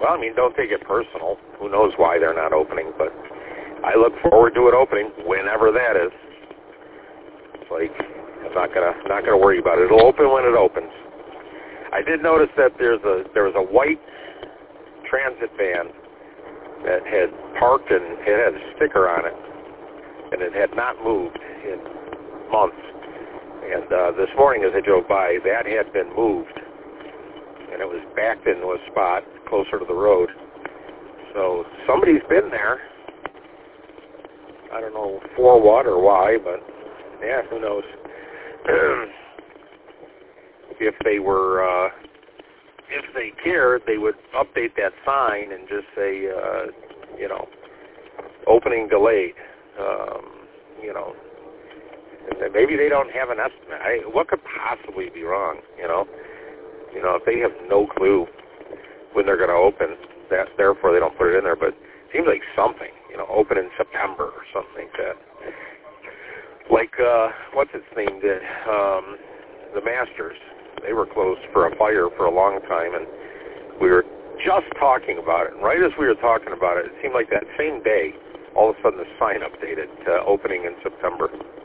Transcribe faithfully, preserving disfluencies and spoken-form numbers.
Well, I mean, don't take it personal. Who knows why they're not opening, but I look forward to it opening whenever that is. It's like, I'm not gonna not gonna worry about it. It'll open when it opens. I did notice that there's a there was a white transit van that had parked and it had a sticker on it, and it had not moved in months. And uh, this morning, as I drove by, that had been moved, and it was backed into a spot closer to the road. So somebody's been there. I don't know for what or why, but yeah, who knows? If they were, uh, if they cared, they would update that sign and just say, uh, you know, opening delayed. Um, you know, and then maybe they don't have an estimate. I, what could possibly be wrong? You know, you know, if they have no clue when they're going to open, that therefore they don't put it in there. But it seems like something, you know, open in September or something like that. Like uh, what's its name did? Um, the Masters. They were closed for a fire for a long time, and we were just talking about it. And right as we were talking about it, it seemed like that same day, all of a sudden the sign updated to opening in September.